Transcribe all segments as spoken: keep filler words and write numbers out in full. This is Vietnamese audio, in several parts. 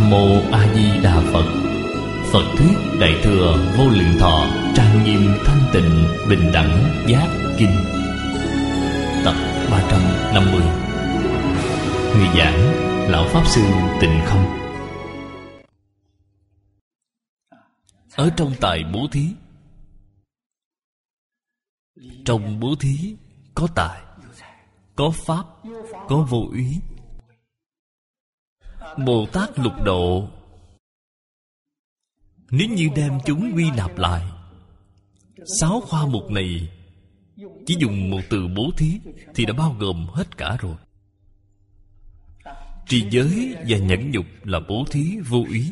Nam Mô A Di Đà Phật. Phật thuyết Đại thừa Vô Lượng Thọ trang nghiêm thanh tịnh bình đẳng giác kinh. Tập ba trăm năm mươi. Người giảng Lão Pháp Sư Tịnh Không. Ở trong tài bố thí, trong bố thí có tài, có pháp, có vô úy. Bồ Tát lục độ, nếu như đem chúng quy nạp lại, sáu khoa mục này chỉ dùng một từ bố thí thì đã bao gồm hết cả rồi. Trì giới và nhẫn nhục là bố thí vô úy.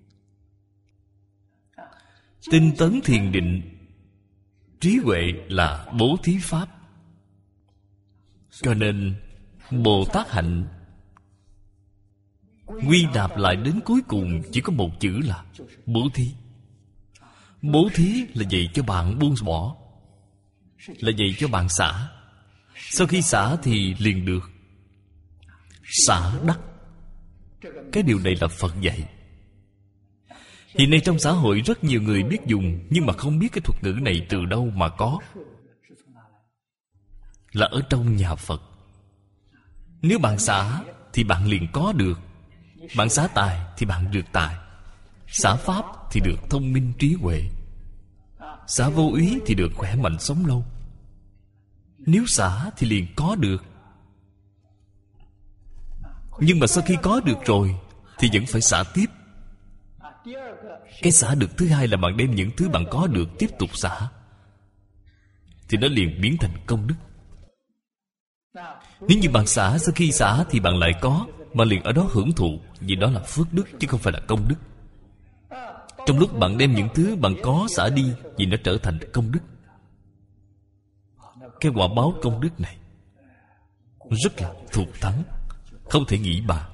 Tinh tấn thiền định, trí huệ là bố thí pháp. Cho nên Bồ Tát hạnh quy nạp lại đến cuối cùng chỉ có một chữ là bố thí. Bố thí là dạy cho bạn buông bỏ, là dạy cho bạn xả. Sau khi xả thì liền được xả đắc. Cái điều này là Phật dạy. Hiện nay trong xã hội rất nhiều người biết dùng, nhưng mà không biết cái thuật ngữ này từ đâu mà có. Là ở trong nhà Phật. Nếu bạn xả thì bạn liền có được. Bạn xả tài thì bạn được tài. Xả pháp thì được thông minh trí huệ. Xả vô úy thì được khỏe mạnh sống lâu. Nếu xả thì liền có được. Nhưng mà sau khi có được rồi thì vẫn phải xả tiếp. Cái xả được thứ hai là bạn đem những thứ bạn có được tiếp tục xả, thì nó liền biến thành công đức. Nếu như bạn xả, sau khi xả thì bạn lại có, mà liền ở đó hưởng thụ, vì đó là phước đức chứ không phải là công đức. Trong lúc bạn đem những thứ bạn có xả đi, vì nó trở thành công đức. Cái quả báo công đức này rất là thù thắng, không thể nghĩ bàn.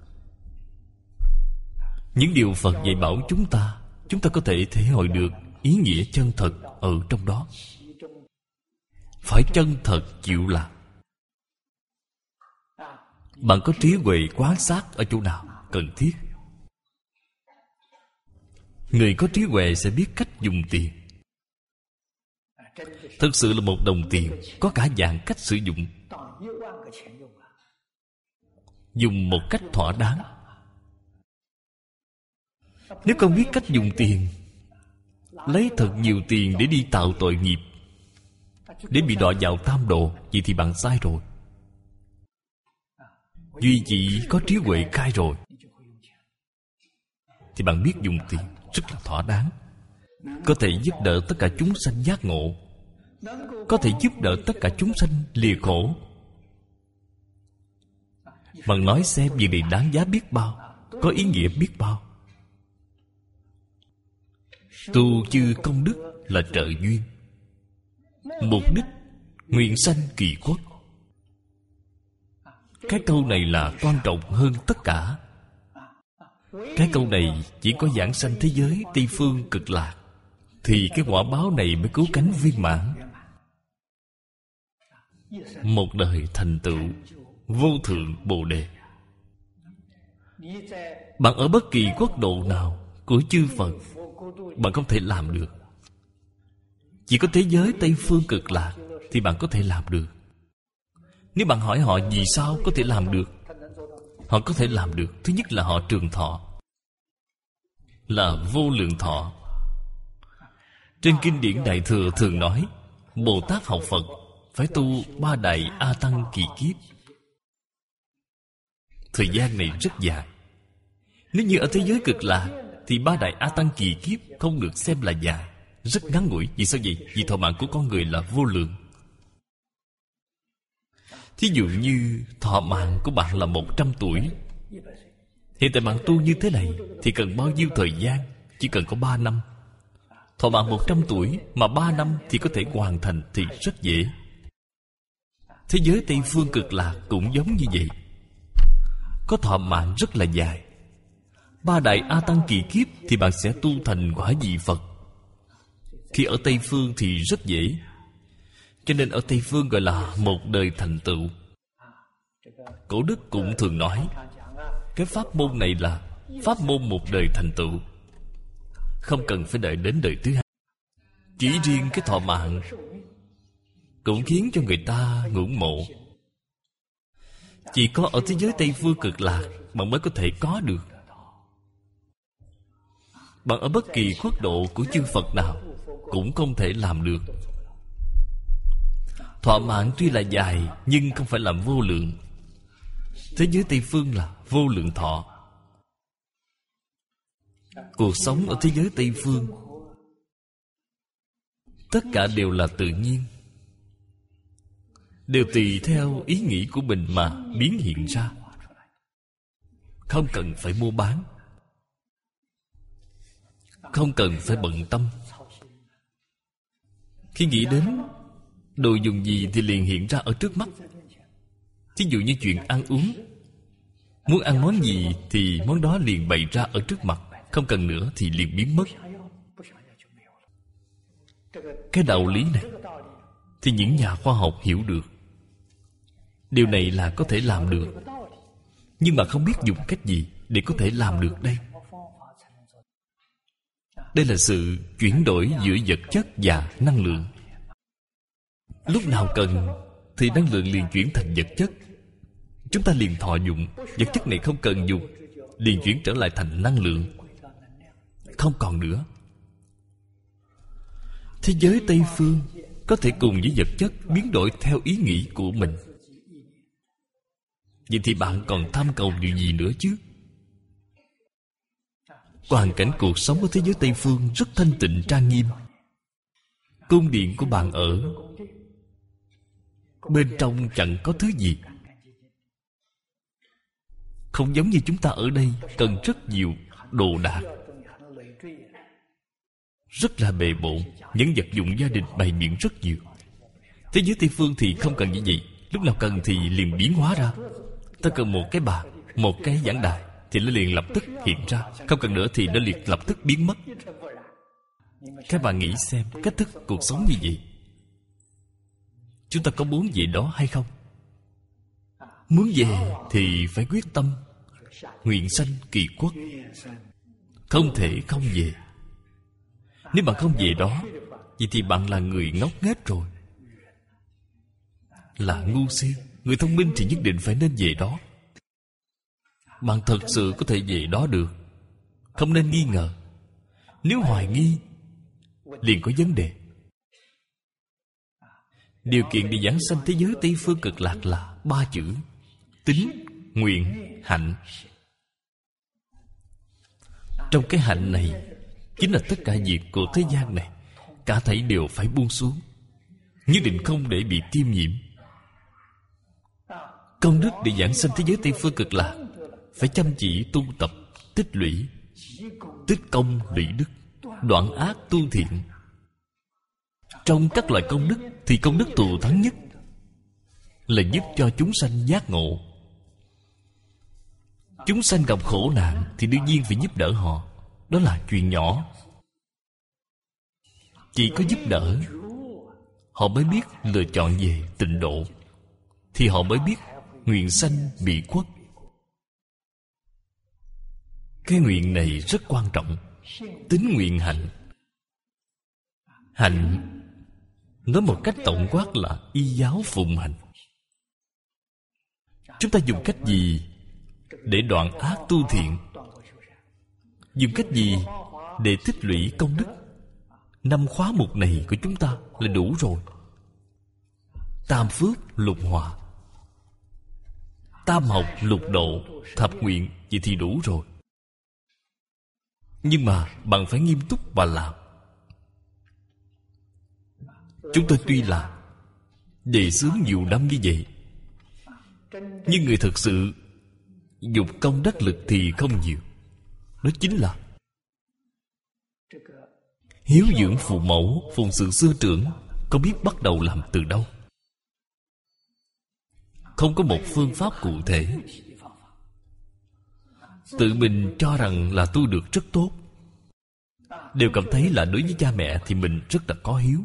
Những điều Phật dạy bảo chúng ta, chúng ta có thể thể hội được ý nghĩa chân thật ở trong đó. Phải chân thật chịu làm. Bạn có trí huệ quan sát ở chỗ nào cần thiết. Người có trí huệ sẽ biết cách dùng tiền. Thực sự là một đồng tiền có cả vạn cách sử dụng. Dùng một cách thỏa đáng. Nếu không biết cách dùng tiền, lấy thật nhiều tiền để đi tạo tội nghiệp, để bị đọa vào tam độ, vậy thì bạn sai rồi. Duy chỉ có trí huệ khai rồi thì bạn biết dùng tiền rất là thỏa đáng. Có thể giúp đỡ tất cả chúng sanh giác ngộ, có thể giúp đỡ tất cả chúng sanh lìa khổ. Bạn nói xem việc này đáng giá biết bao, có ý nghĩa biết bao. Tu chư công đức là trợ duyên, mục đích nguyện sanh kỳ quốc. Cái câu này là quan trọng hơn tất cả. Cái câu này chỉ có giảng sanh thế giới Tây Phương Cực Lạc thì cái quả báo này mới cứu cánh viên mãn. Một đời thành tựu vô thượng Bồ Đề. Bạn ở bất kỳ quốc độ nào của chư Phật, bạn không thể làm được. Chỉ có thế giới Tây Phương Cực Lạc thì bạn có thể làm được. Nếu bạn hỏi họ vì sao có thể làm được, họ có thể làm được. Thứ nhất là họ trường thọ, là vô lượng thọ. Trên kinh điển Đại Thừa thường nói Bồ Tát học Phật phải tu ba đại A Tăng kỳ kiếp. Thời gian này rất dài. Nếu như ở thế giới Cực Lạc thì ba đại A Tăng kỳ kiếp không được xem là dài, rất ngắn ngủi. Vì sao vậy? Vì thọ mạng của con người là vô lượng. Thí dụ như thọ mạng của bạn là một trăm tuổi. Hiện tại bạn tu như thế này thì cần bao nhiêu thời gian? Chỉ cần có ba năm. Thọ mạng một trăm tuổi mà ba năm thì có thể hoàn thành thì rất dễ. Thế giới Tây Phương Cực Lạc cũng giống như vậy, có thọ mạng rất là dài. Ba đại A Tăng kỳ kiếp thì bạn sẽ tu thành quả vị Phật. Khi ở Tây Phương thì rất dễ. Cho nên ở Tây Phương gọi là một đời thành tựu. Cổ đức cũng thường nói cái pháp môn này là pháp môn một đời thành tựu, không cần phải đợi đến đời thứ hai. Chỉ riêng cái thọ mạng cũng khiến cho người ta ngưỡng mộ. Chỉ có ở thế giới Tây Phương Cực Lạc bạn mới có thể có được. Bạn ở bất kỳ quốc độ của chư Phật nào cũng không thể làm được. Thọ mạng tuy là dài nhưng không phải là vô lượng. Thế giới Tây Phương là vô lượng thọ. Cuộc sống ở thế giới Tây Phương tất cả đều là tự nhiên, đều tùy theo ý nghĩ của mình mà biến hiện ra, không cần phải mua bán, không cần phải bận tâm. Khi nghĩ đến đồ dùng gì thì liền hiện ra ở trước mắt. Thí dụ như chuyện ăn uống, muốn ăn món gì thì món đó liền bày ra ở trước mặt, không cần nữa thì liền biến mất. Cái đạo lý này thì những nhà khoa học hiểu được. Điều này là có thể làm được, nhưng mà không biết dùng cách gì để có thể làm được đây. Đây là sự chuyển đổi giữa vật chất và năng lượng. Lúc nào cần thì năng lượng liền chuyển thành vật chất. Chúng ta liền thọ dụng. Vật chất này không cần dùng, liền chuyển trở lại thành năng lượng, không còn nữa. Thế giới Tây Phương có thể cùng với vật chất biến đổi theo ý nghĩ của mình. Vậy thì bạn còn tham cầu điều gì nữa chứ? Hoàn cảnh cuộc sống ở thế giới Tây Phương rất thanh tịnh trang nghiêm. Cung điện của bạn ở bên trong chẳng có thứ gì. Không giống như chúng ta ở đây cần rất nhiều đồ đạc, rất là bề bộn. Những vật dụng gia đình bày biện rất nhiều. Thế giới Tây Phương thì không cần như vậy. Lúc nào cần thì liền biến hóa ra. Ta cần một cái bàn, một cái giảng đài thì nó liền lập tức hiện ra. Không cần nữa thì nó liền lập tức biến mất. Các bạn nghĩ xem, cách thức cuộc sống như vậy, chúng ta có muốn về đó hay không? Muốn về thì phải quyết tâm nguyện sanh kỳ quốc, không thể không về. Nếu bạn không về đó, vậy thì bạn là người ngốc nghếch rồi, là ngu si. Người thông minh thì nhất định phải nên về đó. Bạn thật sự có thể về đó được, không nên nghi ngờ. Nếu hoài nghi liền có vấn đề. Điều kiện để giảng sanh thế giới Tây Phương Cực Lạc là ba chữ: tín, nguyện, hạnh. Trong cái hạnh này chính là tất cả việc của thế gian này, cả thảy đều phải buông xuống, nhất định không để bị tiêm nhiễm. Công đức để giảng sanh thế giới Tây Phương Cực Lạc phải chăm chỉ tu tập, tích lũy, tích công lũy đức, đoạn ác tu thiện. Trong các loại công đức thì công đức thù thắng nhất là giúp cho chúng sanh giác ngộ. Chúng sanh gặp khổ nạn thì đương nhiên phải giúp đỡ họ. Đó là chuyện nhỏ. Chỉ có giúp đỡ họ mới biết lựa chọn về tịnh độ, thì họ mới biết nguyện sanh bị quốc. Cái nguyện này rất quan trọng. Tín, nguyện, hạnh. Hạnh nói một cách tổng quát là y giáo phụng hành. Chúng ta dùng cách gì để đoạn ác tu thiện? Dùng cách gì để tích lũy công đức? Năm khóa mục này của chúng ta là đủ rồi. Tam phước lục hòa, tam học lục độ, thập nguyện, vậy thì đủ rồi. Nhưng mà bạn phải nghiêm túc và làm. Chúng tôi tuy là đề xướng nhiều năm như vậy, nhưng người thực sự dụng công đắc lực thì không nhiều. Đó chính là hiếu dưỡng phụ mẫu, phụng sự sư trưởng. Có biết bắt đầu làm từ đâu? Không có một phương pháp cụ thể. Tự mình cho rằng là tu được rất tốt, đều cảm thấy là đối với cha mẹ thì mình rất là có hiếu,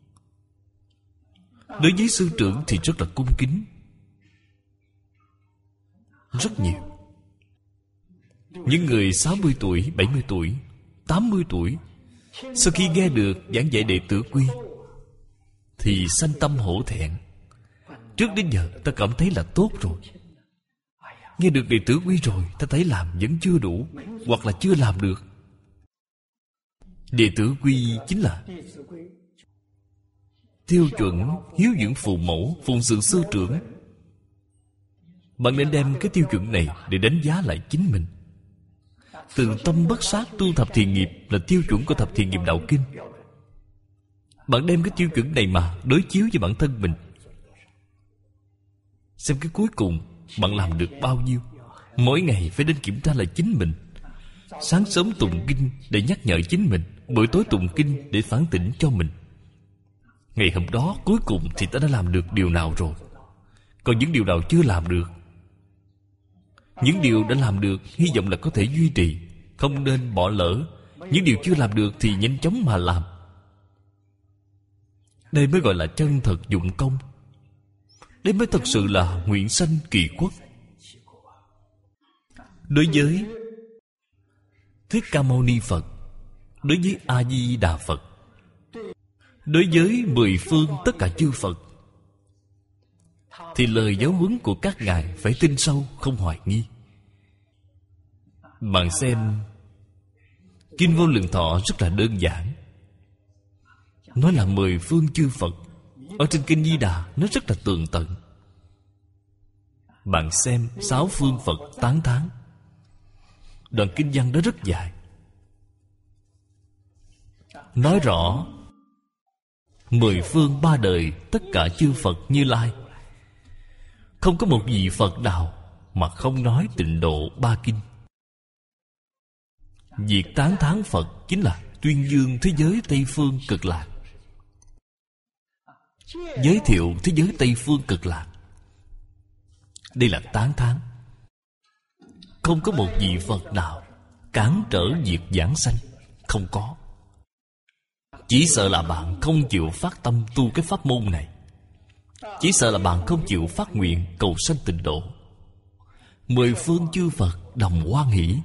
đối với sư trưởng thì rất là cung kính. Rất nhiều. Những người sáu mươi tuổi, bảy mươi tuổi, tám mươi tuổi, sau khi nghe được giảng dạy Đệ Tử Quy thì sanh tâm hổ thẹn. Trước đến giờ ta cảm thấy là tốt rồi, nghe được Đệ Tử Quy rồi, ta thấy làm vẫn chưa đủ, hoặc là chưa làm được. Đệ Tử Quy chính là tiêu chuẩn hiếu dưỡng phụ mẫu, phụng sự sư trưởng. Bạn nên đem cái tiêu chuẩn này để đánh giá lại chính mình. Từ tâm bất sát tu thập thiện nghiệp là tiêu chuẩn của thập thiện nghiệp đạo kinh. Bạn đem cái tiêu chuẩn này mà đối chiếu với bản thân mình, xem cái cuối cùng bạn làm được bao nhiêu. Mỗi ngày phải đến kiểm tra lại chính mình. Sáng sớm tụng kinh để nhắc nhở chính mình, buổi tối tụng kinh để phản tỉnh cho mình. Ngày hôm đó cuối cùng thì ta đã làm được điều nào rồi. Còn những điều nào chưa làm được, những điều đã làm được hy vọng là có thể duy trì, không nên bỏ lỡ. Những điều chưa làm được thì nhanh chóng mà làm. Đây mới gọi là chân thật dụng công. Đây mới thật sự là nguyện sanh kỳ quốc. Đối với Thích Ca Mâu Ni Phật, đối với A Di Đà Phật, đối với mười phương tất cả chư Phật, thì lời giáo huấn của các ngài phải tin sâu, không hoài nghi. Bạn xem Kinh Vô Lượng Thọ rất là đơn giản, nói là mười phương chư Phật. Ở trên Kinh Di Đà nó rất là tường tận. Bạn xem sáu phương Phật tán thán, đoạn kinh văn đó rất dài, nói rõ mười phương ba đời tất cả chư Phật Như Lai, không có một vị Phật nào mà không nói tịnh độ ba kinh. Việc tán thán Phật chính là tuyên dương thế giới Tây phương cực lạc, giới thiệu thế giới Tây phương cực lạc. Đây là tán thán. Không có một vị Phật nào cản trở việc giảng sanh, không có. Chỉ sợ là bạn không chịu phát tâm tu cái pháp môn này. Chỉ sợ là bạn không chịu phát nguyện cầu sanh tịnh độ. Mười phương chư Phật đồng hoan hỷ.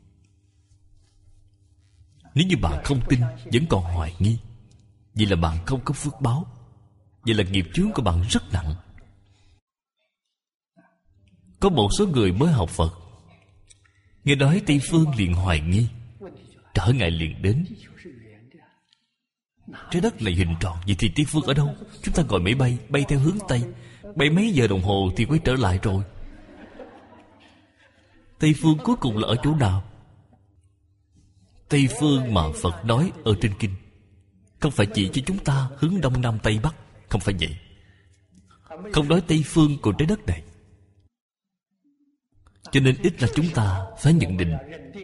Nếu như bạn không tin, vẫn còn hoài nghi, vậy là bạn không có phước báo. Vậy là nghiệp chướng của bạn rất nặng. Có một số người mới học Phật, nghe nói Tây phương liền hoài nghi, trở ngại liền đến. Trái đất là hình tròn, vậy thì Tây phương ở đâu? Chúng ta gọi máy bay, bay theo hướng Tây, bay mấy giờ đồng hồ thì quay trở lại rồi. Tây phương cuối cùng là ở chỗ nào? Tây phương mà Phật nói ở trên kinh không phải chỉ cho chúng ta hướng Đông Nam Tây Bắc, không phải vậy. Không nói Tây phương của trái đất này. Cho nên ít là chúng ta phải nhận định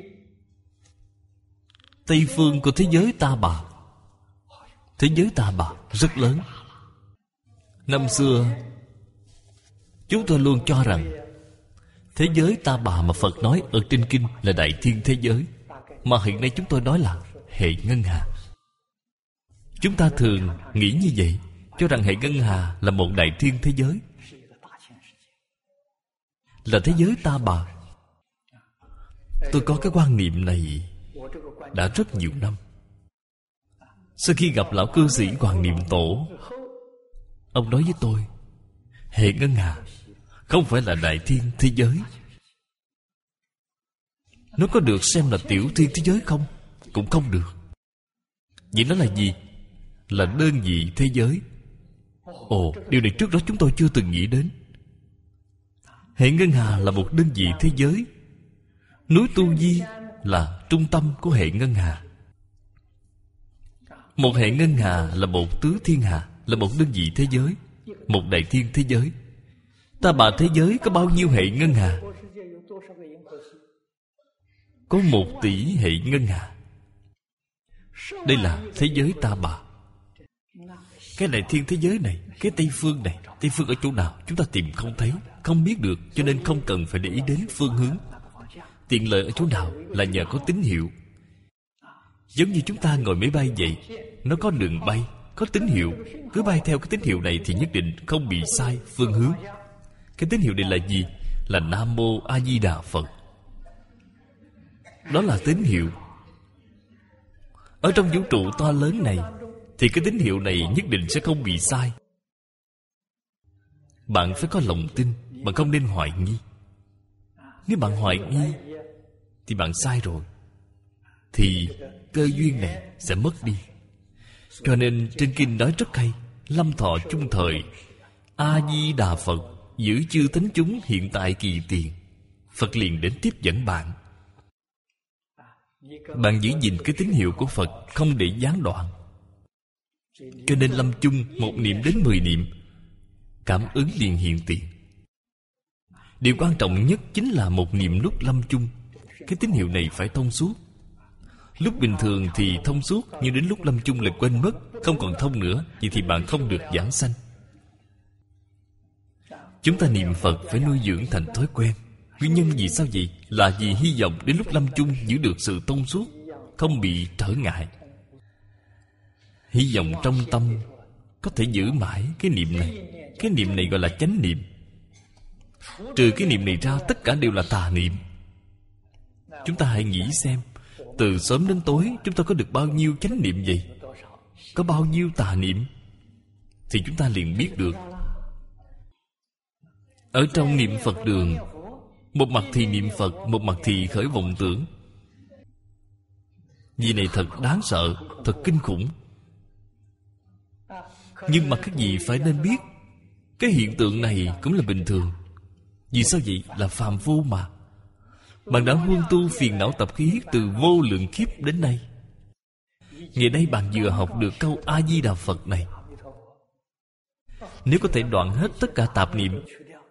Tây phương của thế giới Ta Bà. Thế giới Ta Bà rất lớn. Năm xưa chúng tôi luôn cho rằng thế giới Ta Bà mà Phật nói ở trên kinh là đại thiên thế giới, mà hiện nay chúng tôi nói là hệ ngân hà. Chúng ta thường nghĩ như vậy, cho rằng hệ ngân hà là một đại thiên thế giới, là thế giới Ta Bà. Tôi có cái quan niệm này đã rất nhiều năm. Sau khi gặp lão cư sĩ Hoàng Niệm Tổ, ông nói với tôi, hệ ngân hà không phải là đại thiên thế giới. Nó có được xem là tiểu thiên thế giới không? Cũng không được. Vậy nó là gì? Là đơn vị thế giới. Ồ, điều này trước đó chúng tôi chưa từng nghĩ đến. Hệ ngân hà là một đơn vị thế giới. Núi Tu Di là trung tâm của hệ ngân hà. Một hệ ngân hà là một tứ thiên hà, là một đơn vị thế giới, một đại thiên thế giới. Ta Bà thế giới có bao nhiêu hệ ngân hà? Có một tỷ hệ ngân hà. Đây là thế giới Ta Bà. Cái đại thiên thế giới này, cái Tây phương này, Tây phương ở chỗ nào chúng ta tìm không thấy, không biết được, cho nên không cần phải để ý đến phương hướng. Tiện lợi ở chỗ nào là nhờ có tín hiệu. Giống như chúng ta ngồi máy bay vậy, nó có đường bay, có tín hiệu. Cứ bay theo cái tín hiệu này thì nhất định không bị sai phương hướng. Cái tín hiệu này là gì? Là Nam Mô A Di Đà Phật. Đó là tín hiệu. Ở trong vũ trụ to lớn này thì cái tín hiệu này nhất định sẽ không bị sai. Bạn phải có lòng tin, bạn không nên hoài nghi. Nếu bạn hoài nghi thì bạn sai rồi, thì cơ duyên này sẽ mất đi. Cho nên trên kinh nói rất hay: lâm thọ chung thời, A-di-đà Phật giữ chư thánh chúng hiện tại kỳ tiền. Phật liền đến tiếp dẫn bạn. Bạn giữ gìn cái tín hiệu của Phật, không để gián đoạn. Cho nên lâm chung một niệm đến mười niệm, cảm ứng liền hiện tiền. Điều quan trọng nhất chính là một niệm lúc lâm chung. Cái tín hiệu này phải thông suốt. Lúc bình thường thì thông suốt, nhưng đến lúc lâm chung lại quên mất, không còn thông nữa. Vậy thì bạn không được giảng sanh. Chúng ta niệm Phật phải nuôi dưỡng thành thói quen. Nguyên nhân vì sao vậy? Là vì hy vọng đến lúc lâm chung giữ được sự thông suốt, không bị trở ngại. Hy vọng trong tâm có thể giữ mãi cái niệm này. Cái niệm này gọi là chánh niệm. Trừ cái niệm này ra, tất cả đều là tà niệm. Chúng ta hãy nghĩ xem, từ sớm đến tối chúng ta có được bao nhiêu chánh niệm vậy? Có bao nhiêu tà niệm? Thì chúng ta liền biết được. Ở trong niệm Phật đường, một mặt thì niệm Phật, một mặt thì khởi vọng tưởng. Vì này thật đáng sợ, thật kinh khủng. Nhưng mà các vị phải nên biết, cái hiện tượng này cũng là bình thường. Vì sao vậy? Là phàm phu mà. Bạn đã huân tu phiền não tập khí từ vô lượng kiếp đến nay. Ngày nay bạn vừa học được câu A-di-đà Phật này. Nếu có thể đoạn hết tất cả tạp niệm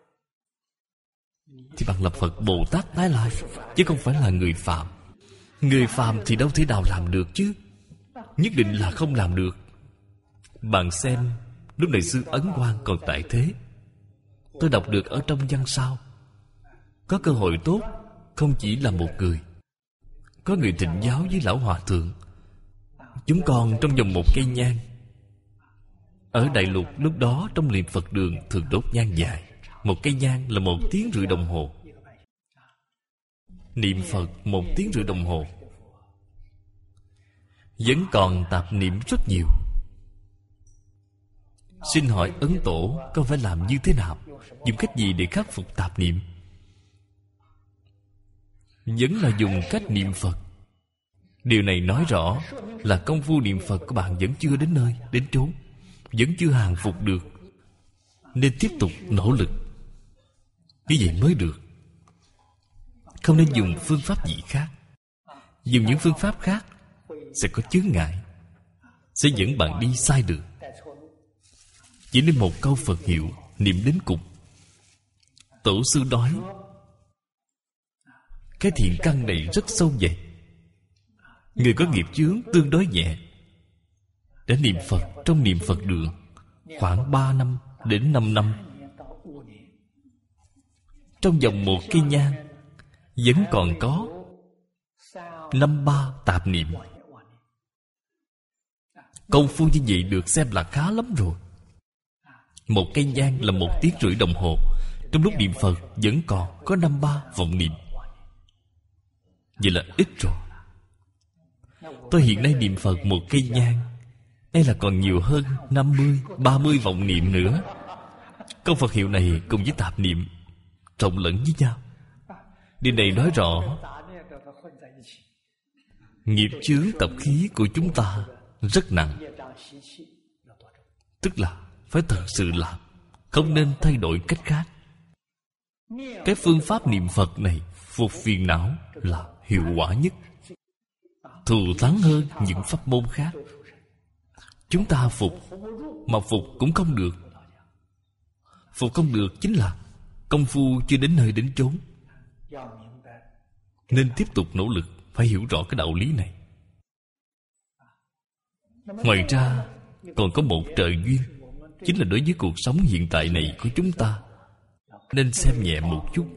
thì bạn là Phật Bồ Tát tái lai, chứ không phải là người phàm. Người phàm thì đâu thể nào làm được chứ. Nhất định là không làm được. Bạn xem, lúc này sư Ấn Quang còn tại thế. Tôi đọc được ở trong văn sao, có cơ hội tốt, không chỉ là một người. Có người thịnh giáo với lão hòa thượng. Chúng con trong vòng một cây nhang. Ở Đại Lục lúc đó trong niệm Phật đường thường đốt nhang dài. Một cây nhang là một tiếng rưỡi đồng hồ. Niệm Phật một tiếng rưỡi đồng hồ. Vẫn còn tạp niệm rất nhiều. Xin hỏi Ấn Tổ con phải làm như thế nào? Dùng cách gì để khắc phục tạp niệm? Vẫn là dùng cách niệm Phật. Điều này nói rõ là công phu niệm Phật của bạn vẫn chưa đến nơi, đến chốn, vẫn chưa hàng phục được, nên tiếp tục nỗ lực. Như vậy mới được. Không nên dùng phương pháp gì khác. Dùng những phương pháp khác sẽ có chướng ngại, sẽ dẫn bạn đi sai đường. Chỉ nên một câu Phật hiệu, niệm đến cùng. Tổ sư nói cái thiện căn này rất sâu dày. Người có nghiệp chướng tương đối nhẹ đã niệm Phật trong niệm Phật đường khoảng ba năm đến năm năm, trong vòng một cây nhang vẫn còn có năm ba tạp niệm. Công phu như vậy được xem là khá lắm rồi. Một cây nhang là một tiếng rưỡi đồng hồ. Trong lúc niệm Phật vẫn còn có năm ba vọng niệm. Vậy là ít rồi. Tôi hiện nay niệm Phật một cây nhang, đây là còn nhiều hơn năm mươi, ba mươi vọng niệm nữa. Câu Phật hiệu này cùng với tạp niệm trộn lẫn với nhau. Điều này nói rõ nghiệp chướng tập khí của chúng ta rất nặng. Tức là phải thật sự làm, không nên thay đổi cách khác. Cái phương pháp niệm Phật này phục phiền não là hiệu quả nhất, thù thắng hơn những pháp môn khác. Chúng ta phục mà phục cũng không được. Phục không được chính là công phu chưa đến nơi đến chốn. Nên tiếp tục nỗ lực, phải hiểu rõ cái đạo lý này. Ngoài ra còn có một trợ duyên, chính là đối với cuộc sống hiện tại này của chúng ta nên xem nhẹ một chút.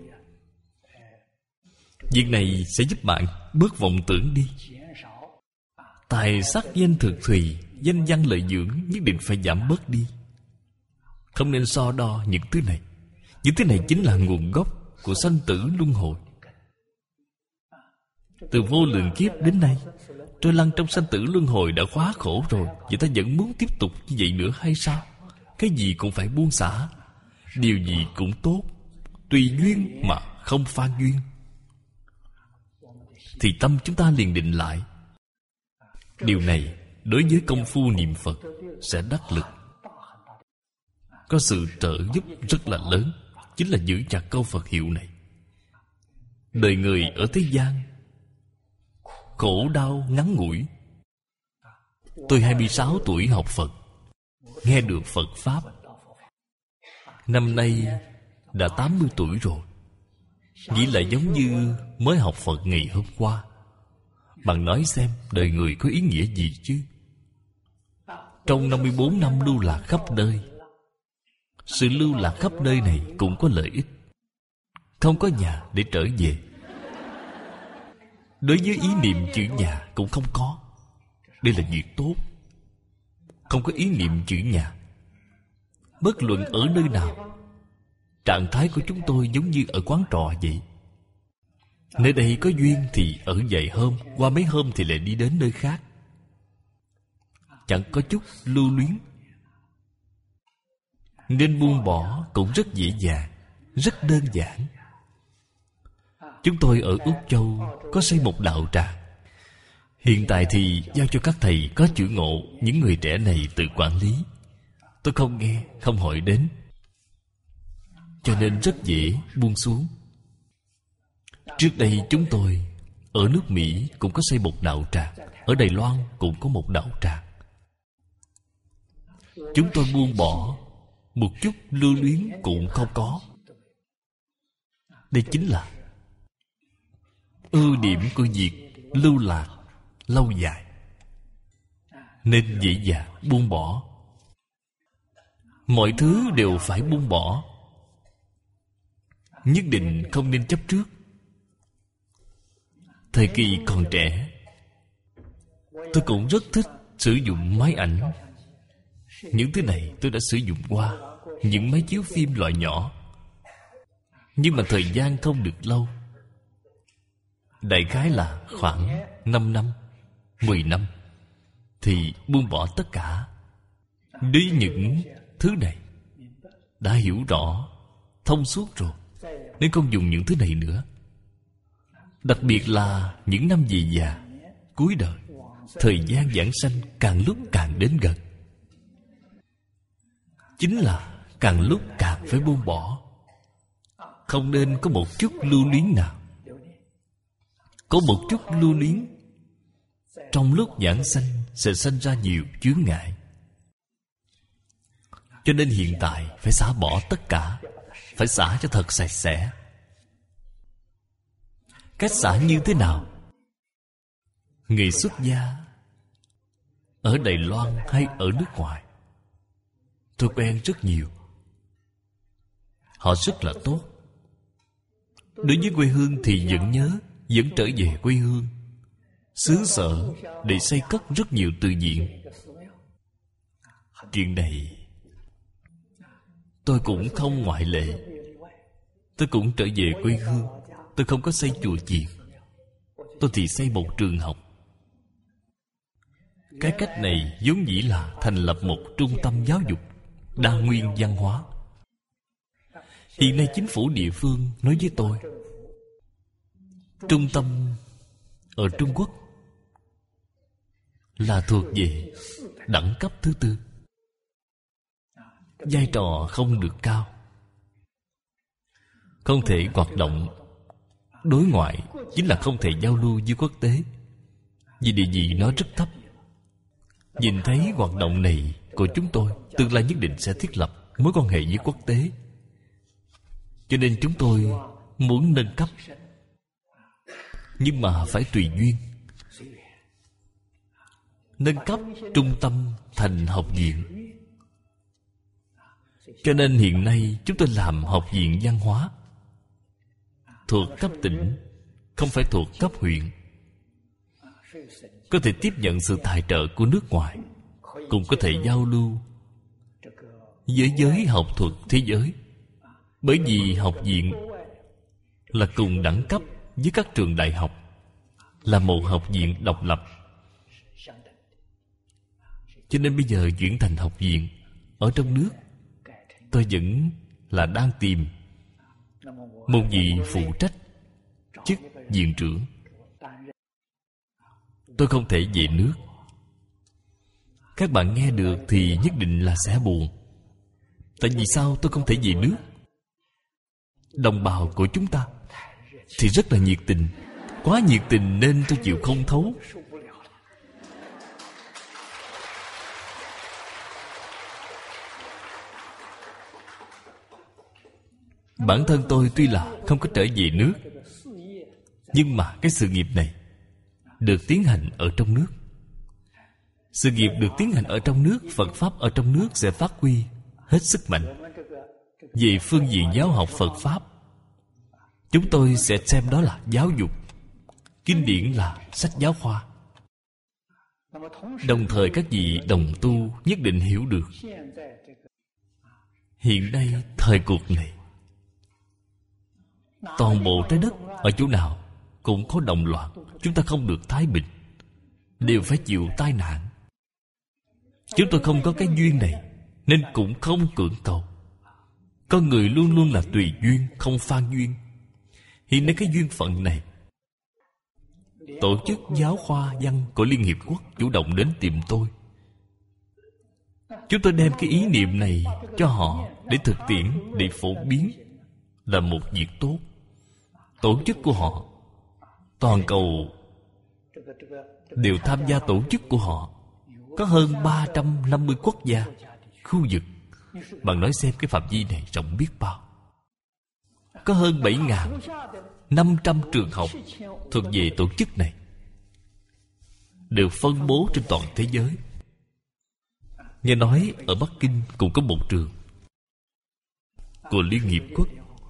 Việc này sẽ giúp bạn bớt vọng tưởng đi. Tài sắc danh thực thùy, danh văn lợi dưỡng nhất định phải giảm bớt đi. Không nên so đo những thứ này. Những thứ này chính là nguồn gốc của sanh tử luân hồi. Từ vô lượng kiếp đến nay, trôi lăn trong sanh tử luân hồi đã quá khổ rồi, vậy ta vẫn muốn tiếp tục như vậy nữa hay sao? Cái gì cũng phải buông xả, điều gì cũng tốt, tùy duyên mà không phan duyên, thì tâm chúng ta liền định lại. Điều này đối với công phu niệm Phật sẽ đắc lực, có sự trợ giúp rất là lớn. Chính là giữ chặt câu Phật hiệu này. Đời người ở thế gian khổ đau ngắn ngủi. Tôi hai mươi sáu tuổi học Phật, nghe được Phật Pháp. Năm nay đã tám mươi tuổi rồi, nghĩ lại giống như mới học Phật ngày hôm qua. Bạn nói xem, đời người có ý nghĩa gì chứ? Trong năm mươi bốn năm lưu lạc khắp nơi, sự lưu lạc khắp nơi này cũng có lợi ích. Không có nhà để trở về, đối với ý niệm chữ nhà cũng không có. Đây là việc tốt. Không có ý niệm chữ nhà, bất luận ở nơi nào, trạng thái của chúng tôi giống như ở quán trọ vậy. Nơi đây có duyên thì ở vài hôm, qua mấy hôm thì lại đi đến nơi khác. Chẳng có chút lưu luyến, nên buông bỏ cũng rất dễ dàng, rất đơn giản. Chúng tôi ở Úc Châu có xây một đạo tràng. Hiện tại thì giao cho các thầy có chữ ngộ, những người trẻ này tự quản lý. Tôi không nghe, không hỏi đến, cho nên rất dễ buông xuống. Trước đây chúng tôi ở nước Mỹ cũng có xây một đạo tràng, ở Đài Loan cũng có một đạo tràng. Chúng tôi buông bỏ, một chút lưu luyến cũng không có. Đây chính là ưu điểm của việc lưu lạc lâu dài, nên dễ dàng buông bỏ. Mọi thứ đều phải buông bỏ, nhất định không nên chấp trước. Thời kỳ còn trẻ, tôi cũng rất thích sử dụng máy ảnh. Những thứ này tôi đã sử dụng qua, những máy chiếu phim loại nhỏ. Nhưng mà thời gian không được lâu, đại khái là khoảng năm năm, mười năm, thì buông bỏ tất cả. Đối với những thứ này đã hiểu rõ, thông suốt rồi, nên không dùng những thứ này nữa. Đặc biệt là những năm về già, cuối đời, thời gian giảng sanh càng lúc càng đến gần, chính là càng lúc càng phải buông bỏ. Không nên có một chút lưu luyến nào. Có một chút lưu luyến, trong lúc giảng sanh sẽ sinh ra nhiều chướng ngại. Cho nên hiện tại phải xả bỏ tất cả, phải xả cho thật sạch sẽ. Cách xả như thế nào? Người xuất gia ở Đài Loan hay ở nước ngoài, tôi quen rất nhiều. Họ rất là tốt. Đối với quê hương thì vẫn nhớ, vẫn trở về quê hương, xứ sở để xây cất rất nhiều từ viện. Chuyện này tôi cũng không ngoại lệ. Tôi cũng trở về quê hương. Tôi không có xây chùa chiền, tôi thì xây một trường học. Cái cách này vốn dĩ là thành lập một trung tâm giáo dục đa nguyên văn hóa. Hiện nay chính phủ địa phương nói với tôi, trung tâm ở Trung Quốc là thuộc về đẳng cấp thứ tư, vai trò không được cao, không thể hoạt động đối ngoại, chính là không thể giao lưu với quốc tế, vì địa vị nó rất thấp. Nhìn thấy hoạt động này của chúng tôi, tương lai nhất định sẽ thiết lập mối quan hệ với quốc tế. Cho nên chúng tôi muốn nâng cấp, nhưng mà phải tùy duyên. Nâng cấp trung tâm thành học viện. Cho nên hiện nay chúng tôi làm học viện văn hóa, thuộc cấp tỉnh, không phải thuộc cấp huyện. Có thể tiếp nhận sự tài trợ của nước ngoài, cũng có thể giao lưu với giới học thuật thế giới. Bởi vì học viện là cùng đẳng cấp với các trường đại học, là một học viện độc lập. Cho nên bây giờ chuyển thành học viện ở trong nước, tôi vẫn là đang tìm một vị phụ trách chức viện trưởng. Tôi không thể về nước. Các bạn nghe được thì nhất định là sẽ buồn. Tại vì sao tôi không thể về nước? Đồng bào của chúng ta thì rất là nhiệt tình, quá nhiệt tình nên tôi chịu không thấu. Bản thân tôi tuy là không có trở về nước, nhưng mà cái sự nghiệp này được tiến hành ở trong nước. Sự nghiệp được tiến hành ở trong nước, Phật Pháp ở trong nước sẽ phát huy hết sức mạnh. Về phương diện giáo học Phật Pháp, chúng tôi sẽ xem đó là giáo dục. Kinh điển là sách giáo khoa. Đồng thời các vị đồng tu nhất định hiểu được, hiện nay thời cuộc này, toàn bộ trái đất ở chỗ nào cũng có động loạn. Chúng ta không được thái bình, đều phải chịu tai nạn. Chúng tôi không có cái duyên này, nên cũng không cưỡng cầu. Con người luôn luôn là tùy duyên, không phan duyên. Hiện nay cái duyên phận này, tổ chức giáo khoa văn của Liên Hiệp Quốc chủ động đến tìm tôi. Chúng tôi đem cái ý niệm này cho họ để thực tiễn, để phổ biến, là một việc tốt. Tổ chức của họ, toàn cầu đều tham gia tổ chức của họ. Có hơn ba trăm năm mươi quốc gia, khu vực. Bạn nói xem cái phạm vi này rộng biết bao. Có hơn bảy nghìn năm trăm trường học thuộc về tổ chức này, đều phân bố trên toàn thế giới. Nghe nói ở Bắc Kinh cũng có một trường của Liên Hiệp Quốc.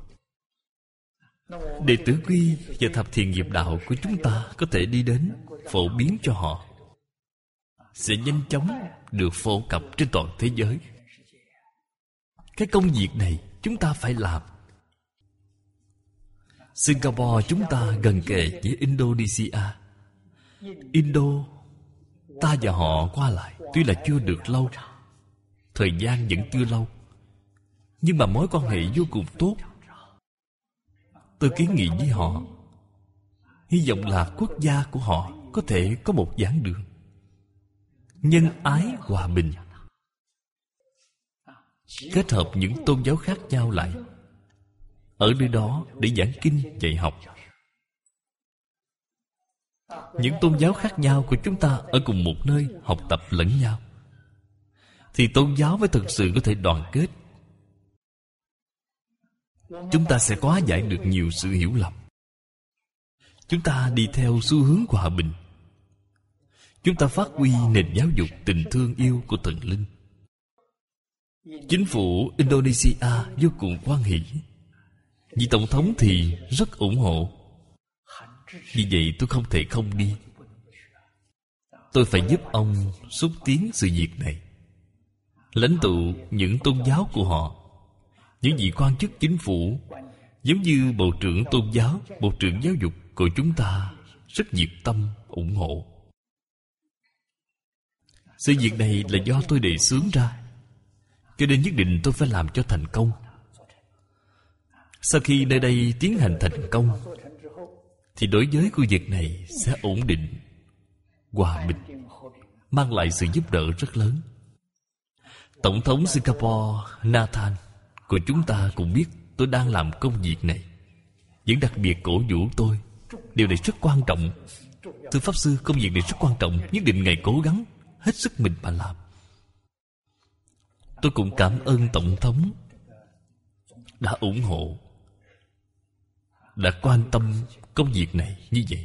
Đệ tử quy và thập thiện nghiệp đạo của chúng ta có thể đi đến phổ biến cho họ, sẽ nhanh chóng được phổ cập trên toàn thế giới. Cái công việc này chúng ta phải làm. Singapore chúng ta gần kề với Indonesia. Indo, ta và họ qua lại tuy là chưa được lâu, thời gian vẫn chưa lâu, nhưng mà mối quan hệ vô cùng tốt. Tôi kiến nghị với họ, hy vọng là quốc gia của họ có thể có một giảng đường nhân ái hòa bình, kết hợp những tôn giáo khác nhau lại ở nơi đó để giảng kinh dạy học. Những tôn giáo khác nhau của chúng ta ở cùng một nơi học tập lẫn nhau, thì tôn giáo mới thực sự có thể đoàn kết. Chúng ta sẽ hóa giải được nhiều sự hiểu lầm. Chúng ta đi theo xu hướng hòa bình. Chúng ta phát huy nền giáo dục tình thương yêu của thần linh. Chính phủ Indonesia vô cùng hoan hỷ, vị tổng thống thì rất ủng hộ. Vì vậy tôi không thể không đi. Tôi phải giúp ông xúc tiến sự việc này, lãnh tụ những tôn giáo của họ. Những vị quan chức chính phủ, giống như Bộ trưởng Tôn giáo, Bộ trưởng Giáo dục của chúng ta rất nhiệt tâm ủng hộ. Sự việc này là do tôi đề xướng ra, cho nên nhất định tôi phải làm cho thành công. Sau khi nơi đây tiến hành thành công, thì đối với khu vực này sẽ ổn định, hòa bình, mang lại sự giúp đỡ rất lớn. Tổng thống Singapore Nathan của chúng ta cũng biết tôi đang làm công việc này, vẫn đặc biệt cổ vũ tôi. Điều này rất quan trọng. Thưa Pháp Sư, công việc này rất quan trọng, nhất định Ngài cố gắng hết sức mình mà làm. Tôi cũng cảm ơn Tổng thống đã ủng hộ, đã quan tâm công việc này như vậy.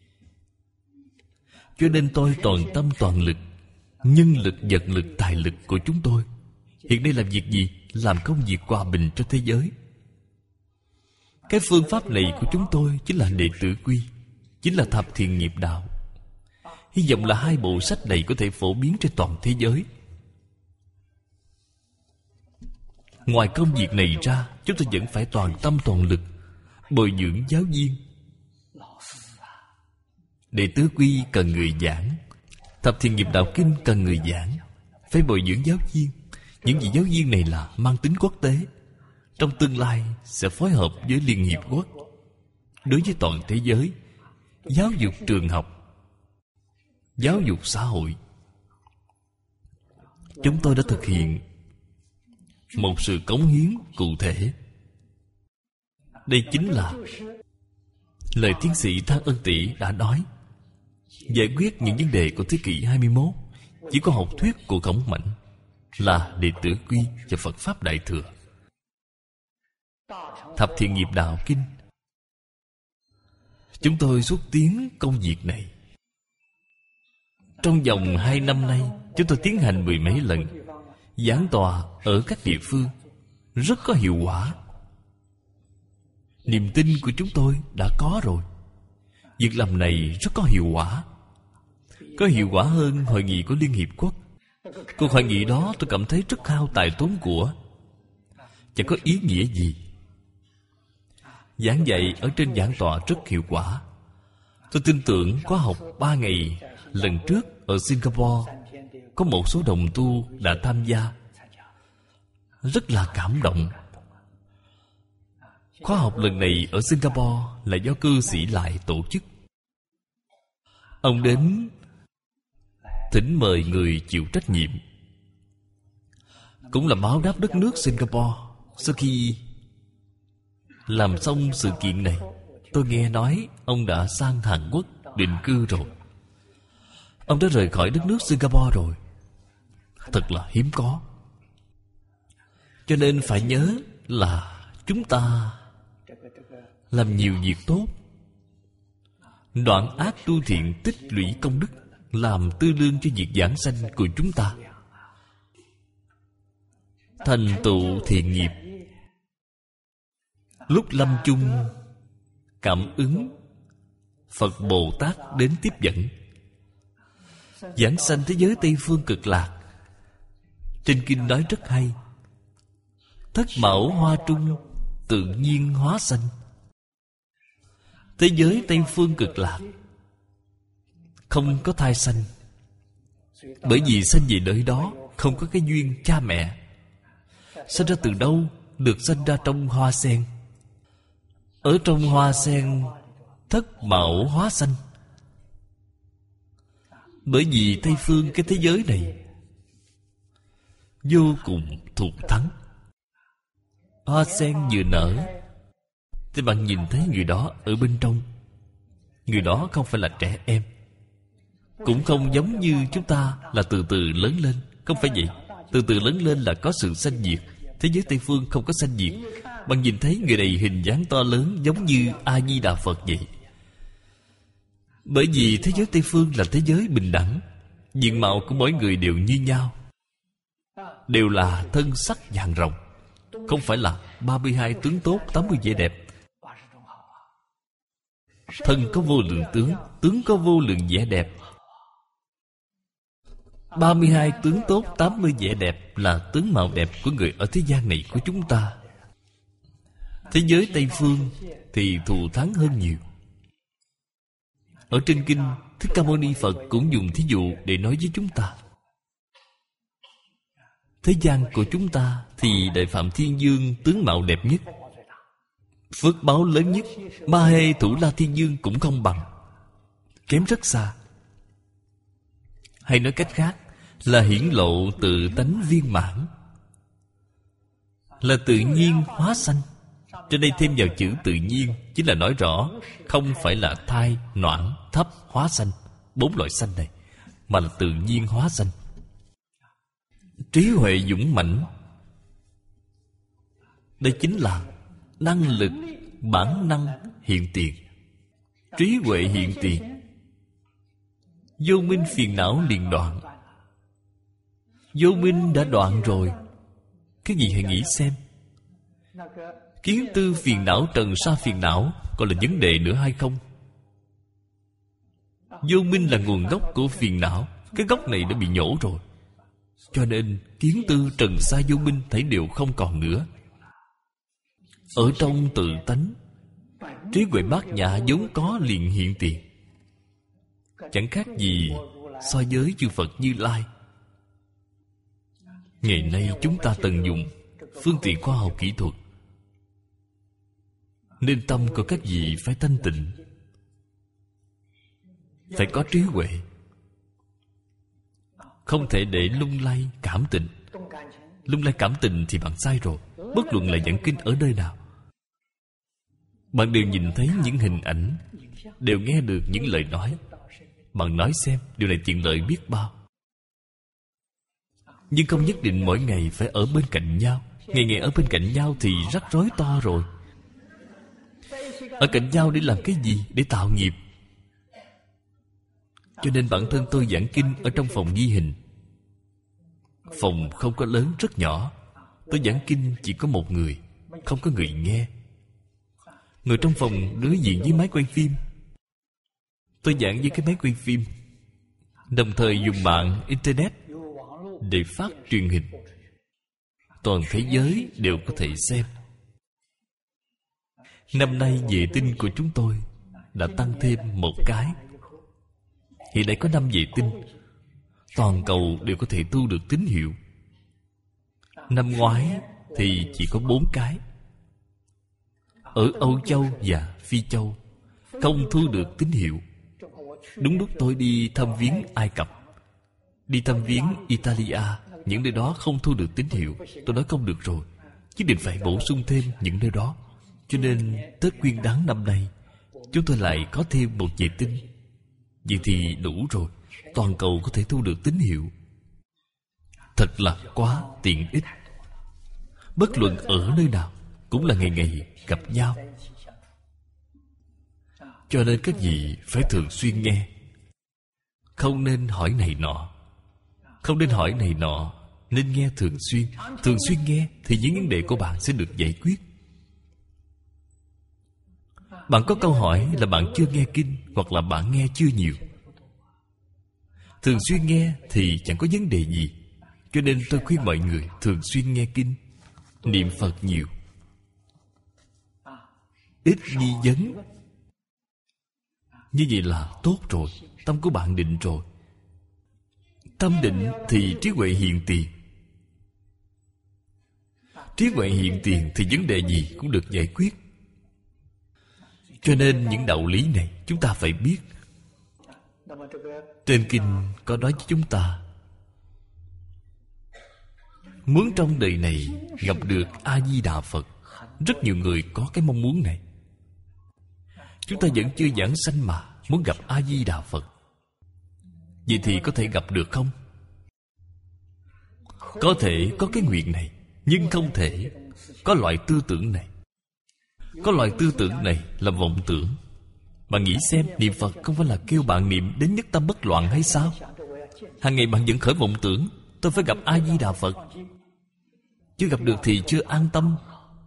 Cho nên tôi toàn tâm toàn lực, nhân lực, vật lực, tài lực của chúng tôi hiện nay làm việc gì? Làm công việc hòa bình cho thế giới. Cái phương pháp này của chúng tôi chính là đệ tử quy, chính là thập thiện nghiệp đạo. Hy vọng là hai bộ sách này có thể phổ biến trên toàn thế giới. Ngoài công việc này ra, chúng tôi vẫn phải toàn tâm toàn lực bồi dưỡng giáo viên. Đệ tứ quy cần người giảng, Thập Thiện Nghiệp Đạo Kinh cần người giảng. Phải bồi dưỡng giáo viên. Những vị giáo viên này là mang tính quốc tế, trong tương lai sẽ phối hợp với Liên Hiệp Quốc đối với toàn thế giới. Giáo dục trường học, giáo dục xã hội. Chúng tôi đã thực hiện một sự cống hiến cụ thể. Đây chính là lời tiến sĩ Thang Ân Tỷ đã nói. Giải quyết những vấn đề của thế kỷ hai mươi mốt chỉ có học thuyết của Khổng Mạnh là Đệ Tử Quy và Phật Pháp Đại Thừa. Thập Thiện Nghiệp Đạo Kinh. Chúng tôi xúc tiến công việc này. Trong vòng hai năm nay, chúng tôi tiến hành mười mấy lần giảng tọa ở các địa phương, rất có hiệu quả. Niềm tin của chúng tôi đã có rồi. Việc làm này rất có hiệu quả, có hiệu quả hơn hội nghị của Liên Hiệp Quốc. Cuộc hội nghị đó tôi cảm thấy rất hao tài tốn của, chẳng có ý nghĩa gì. Giảng dạy ở trên giảng tọa rất hiệu quả. Tôi tin tưởng khóa học ba ngày lần trước ở Singapore, có một số đồng tu đã tham gia, rất là cảm động. Khóa học lần này ở Singapore là do cư sĩ Lại tổ chức. Ông đến thỉnh mời người chịu trách nhiệm, cũng là báo đáp đất nước Singapore. Sau khi làm xong sự kiện này, tôi nghe nói ông đã sang Hàn Quốc định cư rồi. Ông đã rời khỏi đất nước Singapore rồi. Thật là hiếm có. Cho nên phải nhớ là chúng ta làm nhiều việc tốt, đoạn ác tu thiện, tích lũy công đức, làm tư lương cho việc giảng sanh của chúng ta, thành tựu thiện nghiệp. Lúc lâm chung cảm ứng, Phật Bồ Tát đến tiếp dẫn, giảng sanh thế giới Tây Phương Cực Lạc. Trên kinh nói rất hay: thất mẫu hoa trung, tự nhiên hóa sanh. Thế giới Tây Phương Cực Lạc không có thai sanh, bởi vì sanh về nơi đó không có cái duyên cha mẹ. Sanh ra từ đâu? Được sanh ra trong hoa sen. Ở trong hoa sen thất mẫu hóa sanh. Bởi vì Tây Phương, cái thế giới này vô cùng thục thắng. Hoa sen vừa nở thì bạn nhìn thấy người đó ở bên trong. Người đó không phải là trẻ em, cũng không giống như chúng ta là từ từ lớn lên. Không phải vậy. Từ từ lớn lên là có sự sanh diệt. Thế giới Tây Phương không có sanh diệt. Bạn nhìn thấy người này hình dáng to lớn, giống như A-di-đà Phật vậy. Bởi vì thế giới Tây Phương là thế giới bình đẳng, diện mạo của mỗi người đều như nhau, đều là thân sắc vàng rồng. Không phải là ba mươi hai tướng tốt, tám mươi vẻ đẹp. Thân có vô lượng tướng, tướng có vô lượng vẻ đẹp. ba mươi hai tướng tốt, tám mươi vẻ đẹp là tướng mạo đẹp của người ở thế gian này của chúng ta. Thế giới Tây Phương thì thù thắng hơn nhiều. Ở trên kinh, Thích Ca Mâu Ni Phật cũng dùng thí dụ để nói với chúng ta. Thế gian của chúng ta thì Đại Phạm Thiên Dương tướng mạo đẹp nhất, phước báo lớn nhất. Ma Hê Thủ La Thiên Dương cũng không bằng, kém rất xa. Hay nói cách khác là hiển lộ tự tánh viên mãn, là tự nhiên hóa sanh. Trên đây thêm vào chữ tự nhiên, chính là nói rõ không phải là thai, noãn, thấp, hóa sanh, bốn loại sanh này, mà là tự nhiên hóa sanh. Trí huệ dũng mãnh, đây chính là năng lực, bản năng hiện tiền. Trí huệ hiện tiền, vô minh phiền não liền đoạn. Vô minh đã đoạn rồi, cái gì hãy nghĩ xem. Kiến tư phiền não, trần sa phiền não còn là vấn đề nữa hay không? Vô minh là nguồn gốc của phiền não. Cái gốc này đã bị nhổ rồi, cho nên kiến tư trần sa vô minh thấy đều không còn nữa. Ở trong tự tánh, trí huệ bát nhã vốn có liền hiện tiền. chẳng khác gì so với chư Phật Như Lai. Ngày nay chúng ta tận dụng phương tiện khoa học kỹ thuật, nên tâm của các vị phải thanh tịnh, phải có trí huệ, không thể để lung lay cảm tình. Lung lay cảm tình thì bạn sai rồi. Bất luận là giảng kinh ở nơi nào, bạn đều nhìn thấy những hình ảnh, đều nghe được những lời nói. Bạn nói xem, điều này tiện lợi biết bao. Nhưng không nhất định mỗi ngày phải ở bên cạnh nhau. Ngày ngày ở bên cạnh nhau thì rắc rối to rồi. Ở cạnh nhau để làm cái gì? Để tạo nghiệp. Cho nên bản thân tôi giảng kinh ở trong phòng ghi hình. Phòng không có lớn, rất nhỏ. Tôi giảng kinh chỉ có một người, không có người nghe. Người trong phòng đối diện với máy quay phim. Tôi giảng với cái máy quay phim, đồng thời dùng mạng Internet để phát truyền hình. Toàn thế giới đều có thể xem. Năm nay vệ tinh của chúng tôi đã tăng thêm một cái. Hiện nay có năm vệ tinh. Toàn cầu đều có thể thu được tín hiệu. Năm ngoái thì chỉ có bốn cái. Ở Âu Châu và Phi Châu không thu được tín hiệu. Đúng lúc tôi đi thăm viếng Ai Cập, đi thăm viếng Italia, những nơi đó không thu được tín hiệu. Tôi nói không được rồi, nhất định phải bổ sung thêm những nơi đó. Cho nên Tết Nguyên Đán năm nay chúng tôi lại có thêm một vệ tinh. Vậy thì đủ rồi, toàn cầu có thể thu được tín hiệu. Thật là quá tiện ích. Bất luận ở nơi nào cũng là ngày ngày gặp nhau. Cho nên các vị phải thường xuyên nghe. Không nên hỏi này nọ, không nên hỏi này nọ, nên nghe thường xuyên. Thường xuyên nghe thì những vấn đề của bạn sẽ được giải quyết. Bạn có câu hỏi là bạn chưa nghe kinh, hoặc là bạn nghe chưa nhiều. Thường xuyên nghe thì chẳng có vấn đề gì. Cho nên tôi khuyên mọi người thường xuyên nghe kinh, niệm Phật nhiều, ít nghi vấn. Như vậy là tốt rồi. Tâm của bạn định rồi. Tâm định thì trí huệ hiện tiền. Trí huệ hiện tiền thì vấn đề gì cũng được giải quyết. Cho nên những đạo lý này chúng ta phải biết. Trên kinh có nói với chúng ta, muốn trong đời này gặp được A-di-đà Phật. Rất nhiều người có cái mong muốn này. Chúng ta vẫn chưa giảng sanh mà muốn gặp A-di-đà Phật. Vậy thì có thể gặp được không? Có thể có cái nguyện này, nhưng không thể có loại tư tưởng này. Có loại tư tưởng này là vọng tưởng. Bạn nghĩ xem, niệm Phật không phải là kêu bạn niệm đến nhất tâm bất loạn hay sao? Hàng ngày bạn vẫn khởi vọng tưởng, tôi phải gặp A-di-đà Phật. Chưa gặp được thì chưa an tâm.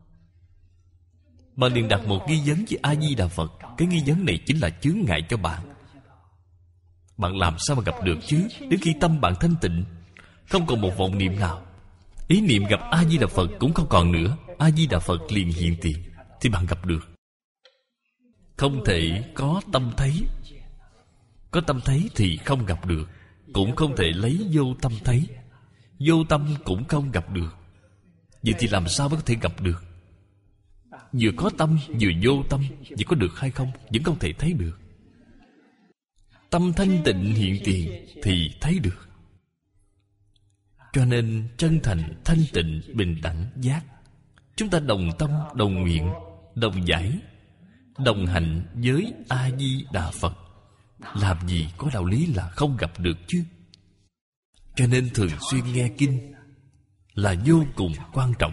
Bạn liền đặt một nghi vấn với A-di-đà Phật. Cái nghi vấn này chính là chướng ngại cho bạn. Bạn làm sao mà gặp được chứ? Đến khi tâm bạn thanh tịnh, không còn một vọng niệm nào, ý niệm gặp A-di-đà Phật cũng không còn nữa, A-di-đà Phật liền hiện tiền, thì bạn gặp được. Không thể có tâm thấy. Có tâm thấy thì không gặp được. Cũng không thể lấy vô tâm thấy. Vô tâm cũng không gặp được. Vậy thì làm sao mới có thể gặp được? Vừa có tâm vừa vô tâm, vậy có được hay không? Vẫn không thể thấy được. Tâm thanh tịnh hiện tiền thì thấy được. Cho nên chân thành, thanh tịnh, bình đẳng, giác. Chúng ta đồng tâm, đồng nguyện, đồng giải, đồng hạnh với A-di-đà Phật. Làm gì có đạo lý là không gặp được chứ? Cho nên thường xuyên nghe kinh là vô cùng quan trọng.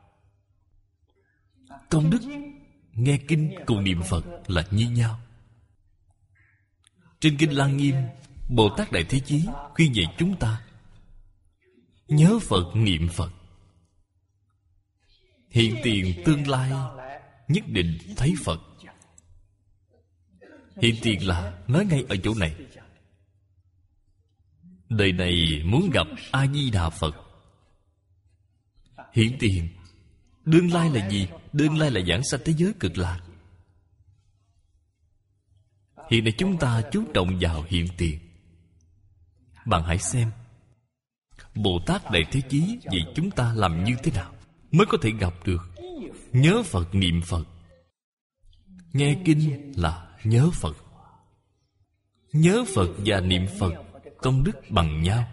Công đức nghe kinh cùng niệm Phật là như nhau. Trên kinh Lăng Nghiêm, Bồ Tát Đại Thế Chí khuyên dạy chúng ta nhớ Phật, niệm Phật. Hiện tiền tương lai nhất định thấy Phật. Hiện tiền là nói ngay ở chỗ này. Đời này muốn gặp A-di-đà Phật. Hiện tiền. Đương lai là gì? Đương lai là giảng sanh thế giới cực lạc. Hiện nay chúng ta chú trọng vào hiện tiền. Bạn hãy xem Bồ Tát Đại Thế Chí vậy chúng ta làm như thế nào mới có thể gặp được? Nhớ Phật, niệm Phật. Nghe kinh là nhớ Phật. Nhớ Phật và niệm Phật công đức bằng nhau.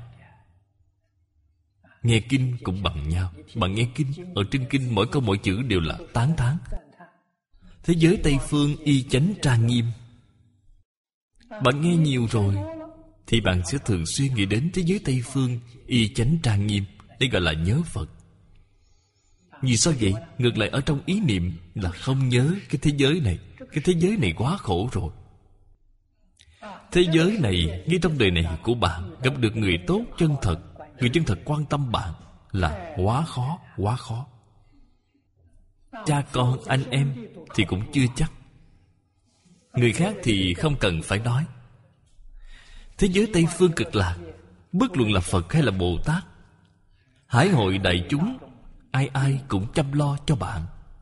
Nghe kinh cũng bằng nhau. Bạn nghe kinh, ở trên kinh mỗi câu mỗi chữ đều là tán thán. Thế giới Tây Phương y chánh trang nghiêm. Bạn nghe nhiều rồi thì bạn sẽ thường xuyên nghĩ đến thế giới Tây Phương y chánh trang nghiêm. Đây gọi là nhớ Phật. Vì sao vậy? Ngược lại ở trong ý niệm là không nhớ cái thế giới này. Cái thế giới này quá khổ rồi. Thế giới này, ngay trong đời này của bạn, gặp được người tốt chân thật, người chân thật quan tâm bạn là quá khó, quá khó. Cha con, anh em thì cũng chưa chắc. Người khác thì không cần phải nói. Thế giới Tây Phương Cực Lạc, bất luận là Phật hay là Bồ Tát, hải hội đại chúng, ai ai cũng chăm lo cho bạn.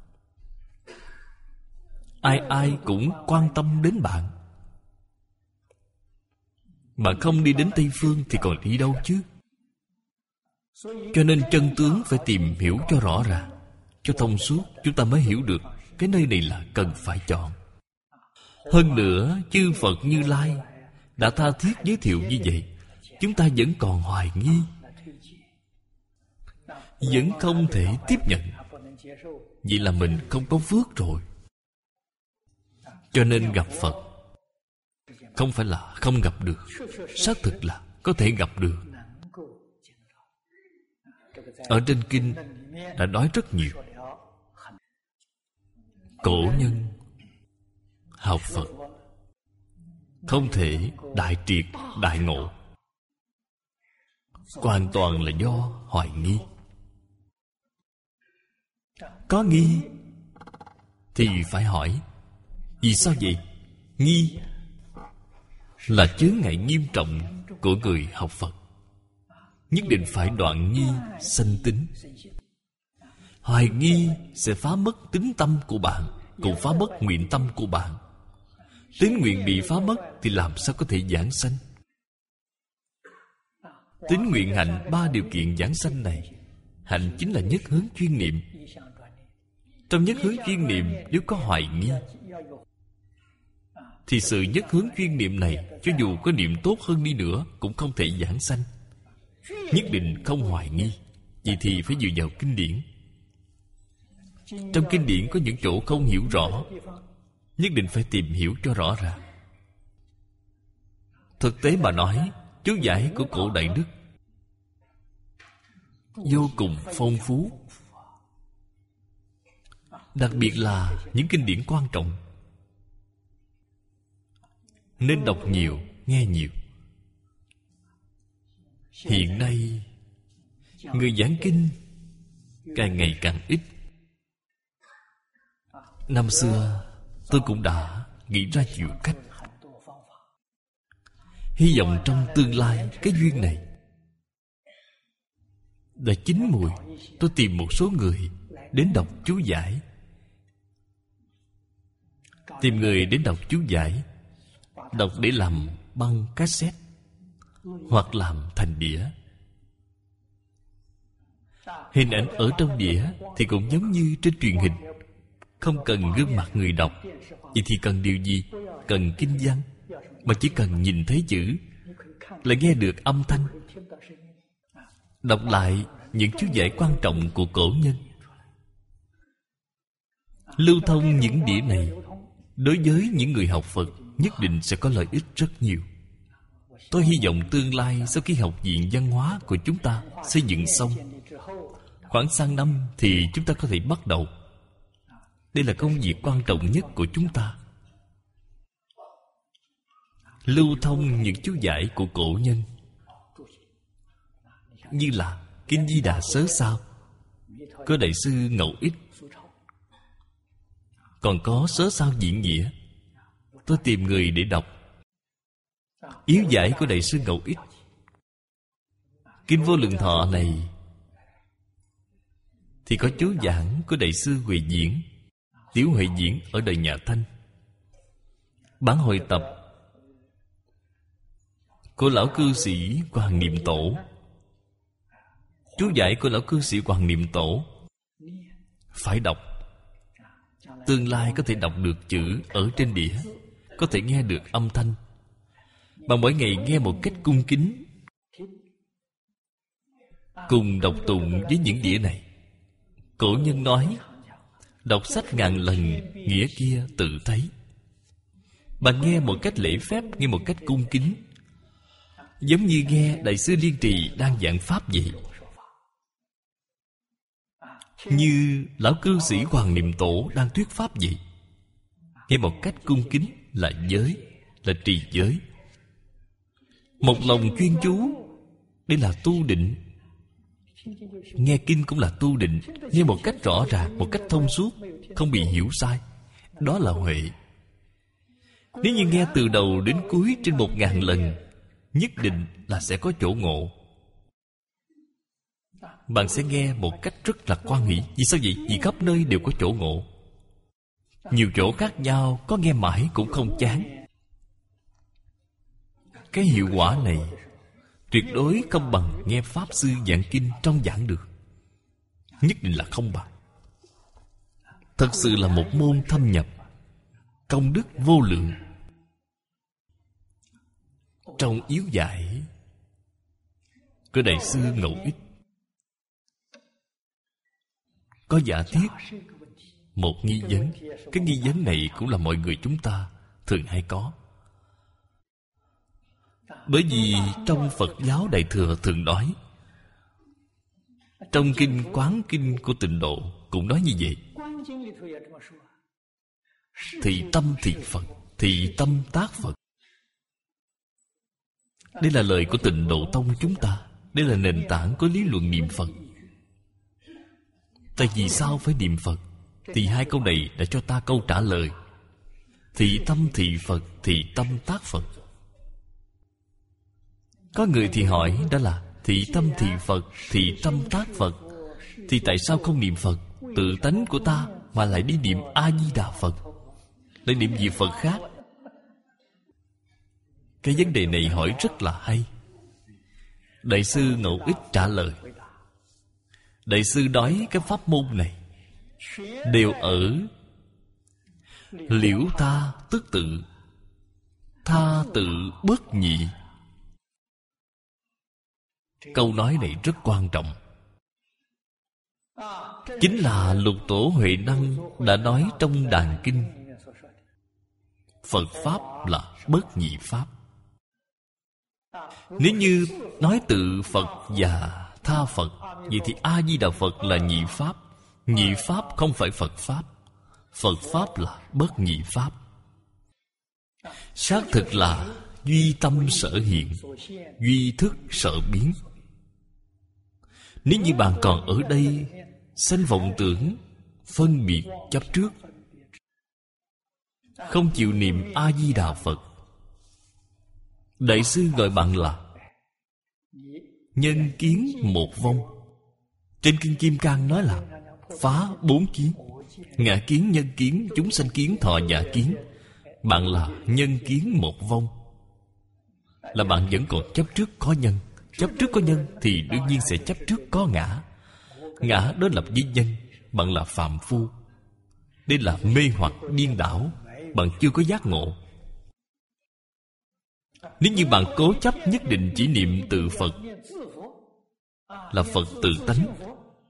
Ai ai cũng quan tâm đến bạn. Bạn không đi đến Tây Phương thì còn đi đâu chứ? Cho nên chân tướng phải tìm hiểu cho rõ ràng, cho thông suốt, chúng ta mới hiểu được cái nơi này là cần phải chọn. Hơn nữa, chư Phật Như Lai đã tha thiết giới thiệu như vậy, chúng ta vẫn còn hoài nghi, vẫn không thể tiếp nhận. Vậy là mình không có phước rồi. Cho nên gặp Phật không phải là không gặp được, xác thực là có thể gặp được. Ở trên kinh đã nói rất nhiều. Cổ nhân học Phật không thể đại triệt đại ngộ, hoàn toàn là do hoài nghi. Có nghi thì phải hỏi. Vì sao vậy? Nghi là chướng ngại nghiêm trọng của người học Phật. Nhất định phải đoạn nghi sanh tín. Hoài nghi sẽ phá mất tín tâm của bạn, cũng phá mất nguyện tâm của bạn. Tín nguyện bị phá mất thì làm sao có thể giảng sanh? Tín nguyện hạnh ba điều kiện giảng sanh này, hạnh chính là nhất hướng chuyên niệm. Trong nhất hướng chuyên niệm nếu có hoài nghi thì sự nhất hướng chuyên niệm này, cho dù có niệm tốt hơn đi nữa, cũng không thể giảng sanh. Nhất định không hoài nghi. Vậy thì phải dựa vào kinh điển. Trong kinh điển có những chỗ không hiểu rõ, nhất định phải tìm hiểu cho rõ ràng. Thực tế mà nói, chú giải của cổ Đại Đức vô cùng phong phú. Đặc biệt là những kinh điển quan trọng, nên đọc nhiều, nghe nhiều. Hiện nay người giảng kinh càng ngày càng ít. Năm xưa tôi cũng đã nghĩ ra nhiều cách. Hy vọng trong tương lai cái duyên này đã chín mùi, tôi tìm một số người đến đọc chú giải. Tìm người đến đọc chú giải, đọc để làm băng cassette hoặc làm thành đĩa. Hình ảnh ở trong đĩa thì cũng giống như trên truyền hình, không cần gương mặt người đọc. Vậy thì cần điều gì? Cần kinh văn, mà chỉ cần nhìn thấy chữ là nghe được âm thanh. Đọc lại những chú giải quan trọng của cổ nhân, lưu thông những đĩa này, đối với những người học Phật nhất định sẽ có lợi ích rất nhiều. Tôi hy vọng tương lai sau khi học viện văn hóa của chúng ta xây dựng xong, khoảng sang năm thì chúng ta có thể bắt đầu. Đây là công việc quan trọng nhất của chúng ta. Lưu thông những chú giải của cổ nhân, như là Kinh Di Đà Sớ Sao có Đại sư Ngẫu Ích, còn có Sớ Sao Diễn Nghĩa. Tôi tìm người để đọc yếu giải của Đại sư Ngẫu Ích. Kinh Vô Lượng Thọ này thì có chú giảng của Đại sư Huệ Diễn, Tiểu Huệ Diễn ở đời nhà Thanh. Bản hội tập của lão cư sĩ Hoàng Niệm Tổ. Chú giải của lão cư sĩ Hoàng Niệm Tổ phải đọc. Tương lai có thể đọc được chữ ở trên đĩa, có thể nghe được âm thanh. Bạn mỗi ngày nghe một cách cung kính, cùng đọc tụng với những đĩa này. Cổ nhân nói, đọc sách ngàn lần, nghĩa kia tự thấy. Bạn nghe một cách lễ phép, nghe một cách cung kính, giống như nghe Đại sư Liên Trì đang giảng pháp vậy. Như lão cư sĩ Hoàng Niệm Tổ đang thuyết pháp vậy. Nghe một cách cung kính là giới, là trì giới. Một lòng chuyên chú, đây là tu định. Nghe kinh cũng là tu định. Nghe một cách rõ ràng, một cách thông suốt, không bị hiểu sai, đó là huệ. Nếu như nghe từ đầu đến cuối trên một ngàn lần, nhất định là sẽ có chỗ ngộ. Bạn sẽ nghe một cách rất là quan hỷ. Vì sao vậy? Vì khắp nơi đều có chỗ ngộ. Nhiều chỗ khác nhau, có nghe mãi cũng không chán. Cái hiệu quả này tuyệt đối không bằng nghe Pháp Sư giảng kinh trong giảng được. Nhất định là không bằng. Thật sự là một môn thâm nhập, công đức vô lượng. Trong yếu giải của Đại sư Ngẫu Ích có giả thiết một nghi vấn. Cái nghi vấn này cũng là mọi người chúng ta thường hay có. Bởi vì trong Phật giáo Đại Thừa thường nói, trong kinh Quán Kinh của Tịnh Độ cũng nói như vậy. Thị tâm thị Phật, thị tâm tác Phật. Đây là lời của Tịnh Độ Tông chúng ta. Đây là nền tảng của lý luận niệm Phật. Tại vì sao phải niệm Phật? Thì hai câu này đã cho ta câu trả lời. Thị tâm thị Phật, thị tâm tác Phật. Có người thì hỏi, đó là thị tâm thị Phật, thị tâm tác Phật, thì tại sao không niệm Phật? Tự tánh của ta mà lại đi niệm A-di-đà Phật, lại niệm gì Phật khác? Cái vấn đề này hỏi rất là hay. Đại sư Ngẫu Ích trả lời. Đại sư nói cái pháp môn này đều ở liễu tha tức tự, tha tự bất nhị. Câu nói này rất quan trọng. Chính là Lục Tổ Huệ Năng đã nói trong Đàn Kinh. Phật Pháp là bất nhị Pháp. Nếu như nói tự Phật và tha Phật, vậy thì A-di-đà Phật là nhị Pháp. Nhị Pháp không phải Phật Pháp. Phật Pháp là bất nhị Pháp. Xác thực là duy tâm sở hiện, duy thức sở biến. Nếu như bạn còn ở đây sanh vọng tưởng, phân biệt chấp trước, không chịu niệm A-di-đà Phật, Đại sư gọi bạn là nhân kiến một vong. Trên Kinh Kim Cang nói là phá bốn kiến: ngã kiến, nhân kiến, chúng sanh kiến, thọ giả kiến. Bạn là nhân kiến một vong, là bạn vẫn còn chấp trước có nhân. Chấp trước có nhân thì đương nhiên sẽ chấp trước có ngã. Ngã đối lập với nhân, bạn là phàm phu. Đây là mê hoặc điên đảo, bạn chưa có giác ngộ. Nếu như bạn cố chấp nhất định chỉ niệm tự Phật, là Phật tự tánh,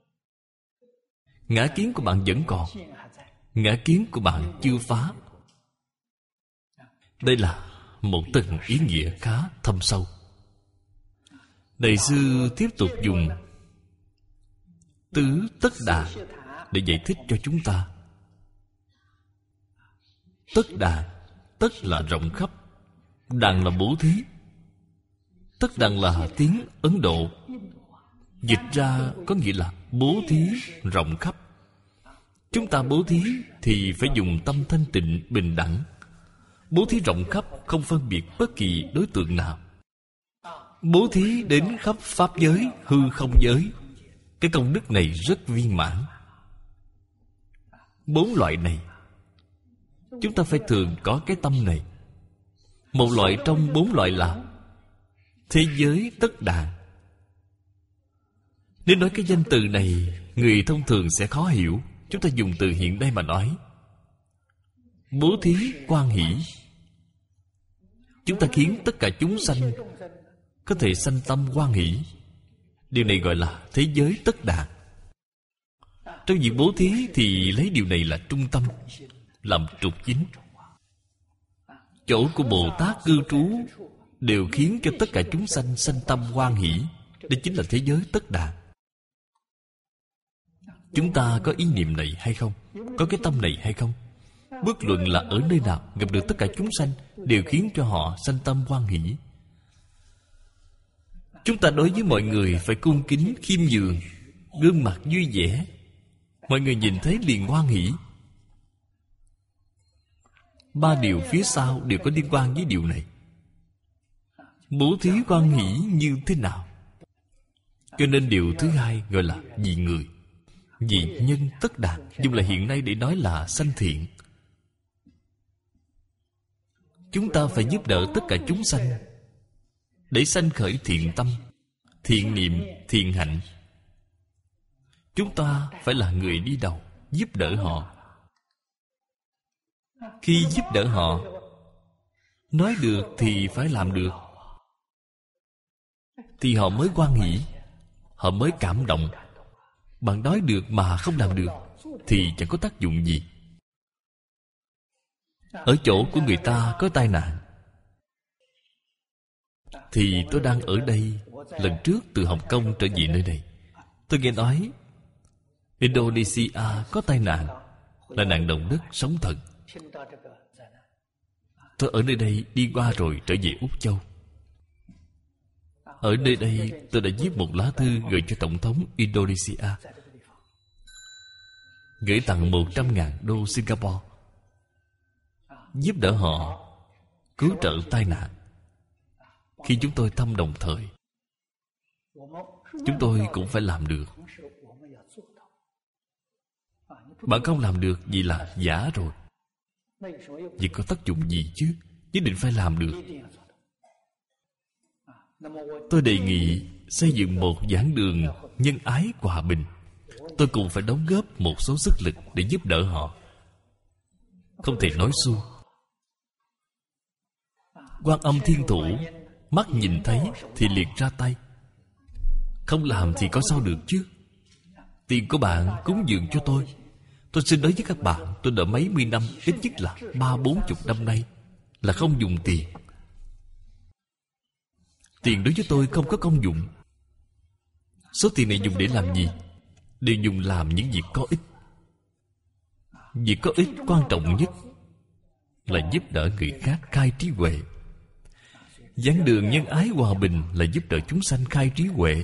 ngã kiến của bạn vẫn còn, ngã kiến của bạn chưa phá. Đây là một tầng ý nghĩa khá thâm sâu. Đại sư tiếp tục dùng tứ tất đà để giải thích cho chúng ta. Tất đà, tất là rộng khắp, đàn là bố thí. Tất đàn là tiếng Ấn Độ, dịch ra có nghĩa là bố thí rộng khắp. Chúng ta bố thí thì phải dùng tâm thanh tịnh bình đẳng. Bố thí rộng khắp, không phân biệt bất kỳ đối tượng nào. Bố thí đến khắp pháp giới, hư không giới. Cái công đức này rất viên mãn. Bốn loại này chúng ta phải thường có cái tâm này. Một loại trong bốn loại là Thế giới tất đàn. Nếu nói cái danh từ này, người thông thường sẽ khó hiểu. Chúng ta dùng từ hiện nay mà nói. Bố thí hoan hỷ. Chúng ta khiến tất cả chúng sanh có thể sanh tâm hoan hỷ. Điều này gọi là thế giới tất đàn. Trong việc bố thí thì lấy điều này là trung tâm, làm trục chính. Chỗ của Bồ Tát cư trú đều khiến cho tất cả chúng sanh sanh tâm hoan hỷ. Đây chính là thế giới tất đàn. Chúng ta có ý niệm này hay không? Có cái tâm này hay không? Bất luận là ở nơi nào gặp được tất cả chúng sanh đều khiến cho họ sanh tâm hoan hỷ. Chúng ta đối với mọi người phải cung kính, khiêm nhường, gương mặt vui vẻ. Mọi người nhìn thấy liền hoan hỷ. Ba điều phía sau đều có liên quan với điều này. Bố thí hoan hỷ như thế nào? Cho nên điều thứ hai gọi là vì người, vì nhân tất đàn. Dùng là hiện nay để nói là sanh thiện. Chúng ta phải giúp đỡ tất cả chúng sanh để sanh khởi thiện tâm, thiện niệm, thiện hạnh. Chúng ta phải là người đi đầu, giúp đỡ họ. Khi giúp đỡ họ, nói được thì phải làm được, thì họ mới hoan hỷ, họ mới cảm động. Bạn nói được mà không làm được thì chẳng có tác dụng gì. Ở chỗ của người ta có tai nạn, thì tôi đang ở đây. Lần trước từ Hồng Kông trở về nơi này, tôi nghe nói Indonesia có tai nạn, là nạn động đất sóng thần. Tôi ở nơi đây đi qua rồi trở về Úc Châu. Ở nơi đây tôi đã viết một lá thư gửi cho Tổng thống Indonesia, gửi tặng một trăm ngàn đô Singapore, giúp đỡ họ cứu trợ tai nạn. Khi chúng tôi thăm đồng thời, chúng tôi cũng phải làm được. Bạn không làm được vì là giả rồi. Vì có tác dụng gì chứ? Nhất định phải làm được. Tôi đề nghị xây dựng một giảng đường nhân ái hòa bình. Tôi cũng phải đóng góp một số sức lực để giúp đỡ họ. Không thể nói suông. Quan Âm Thiên Thủ mắt nhìn thấy thì liền ra tay. Không làm thì có sao được chứ? Tiền của bạn cúng dường cho tôi. Tôi xin nói với các bạn, tôi đợi mấy mươi năm, ít nhất là ba bốn chục năm nay là không dùng tiền. Tiền đối với tôi không có công dụng. Số tiền này dùng để làm gì? Đều dùng làm những việc có ích. Việc có ích quan trọng nhất là giúp đỡ người khác khai trí huệ. Giảng đường nhân ái hòa bình là giúp đỡ chúng sanh khai trí huệ.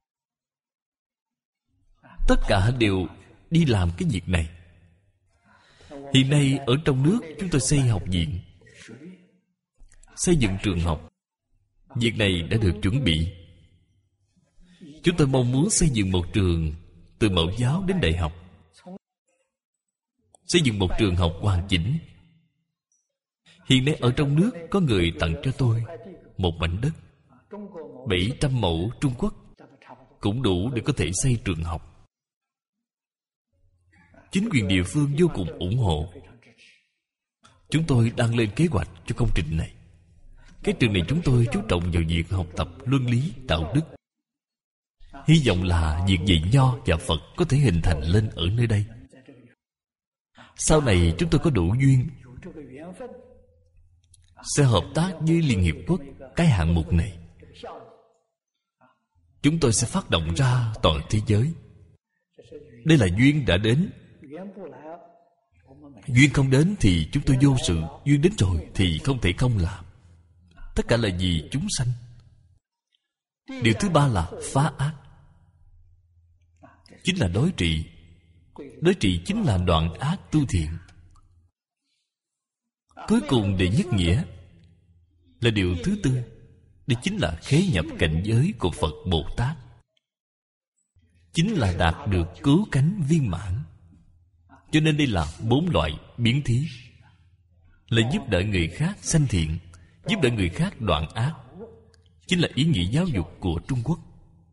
Tất cả đều đi làm cái việc này. Hiện nay ở trong nước chúng tôi xây học viện, xây dựng trường học. Việc này đã được chuẩn bị. Chúng tôi mong muốn xây dựng một trường từ mẫu giáo đến đại học, xây dựng một trường học hoàn chỉnh. Hiện nay ở trong nước có người tặng cho tôi một mảnh đất bảy trăm mẫu Trung Quốc, cũng đủ để có thể xây trường học. Chính quyền địa phương vô cùng ủng hộ. Chúng tôi đang lên kế hoạch cho công trình này. Cái trường này chúng tôi chú trọng vào việc học tập luân lý, đạo đức. Hy vọng là việc dạy Nho và Phật có thể hình thành lên ở nơi đây. Sau này chúng tôi có đủ duyên sẽ hợp tác với Liên Hiệp Quốc cái hạng mục này. Chúng tôi sẽ phát động ra toàn thế giới. Đây là duyên đã đến. Duyên không đến thì chúng tôi vô sự. Duyên đến rồi thì không thể không làm. Tất cả là vì chúng sanh. Điều thứ ba là phá ác. Chính là đối trị. Đối trị chính là đoạn ác tu thiện. Cuối cùng đệ nhất nghĩa là điều thứ tư. Đây chính là khế nhập cảnh giới của Phật Bồ Tát. Chính là đạt được cứu cánh viên mãn. Cho nên đây là bốn loại biến thí. Là giúp đỡ người khác sanh thiện, giúp đỡ người khác đoạn ác, chính là ý nghĩa giáo dục của Trung Quốc.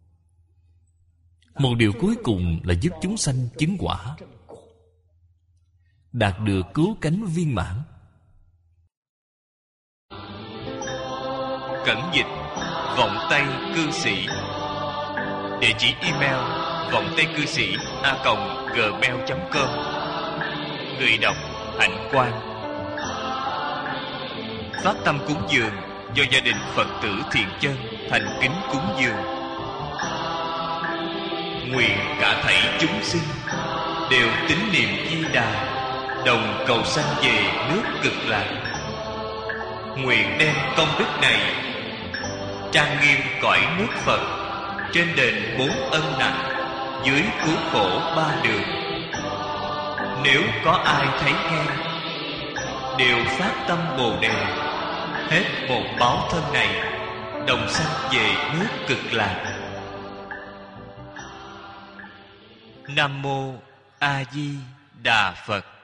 Một điều cuối cùng là giúp chúng sanh chứng quả, đạt được cứu cánh viên mãn. Cẩn dịch Vọng Tây Cư Sĩ. Địa chỉ email vọng tây cư sĩ a còng gmail chấm com. Người đọc Hạnh Quang. Phát tâm cúng dường do gia đình Phật tử Thiện Chân thành kính cúng dường. Nguyện cả thảy chúng sinh đều tín niệm Di Đà, đồng cầu sanh về nước Cực Lạc. Nguyện đem công đức này trang nghiêm cõi nước Phật, trên đền bốn ân nặng, dưới cứu khổ ba đường. Nếu có ai thấy nghe, đều phát tâm Bồ Đề, hết một báo thân này, đồng sanh về nước Cực Lạc. Nam mô A Di Đà Phật.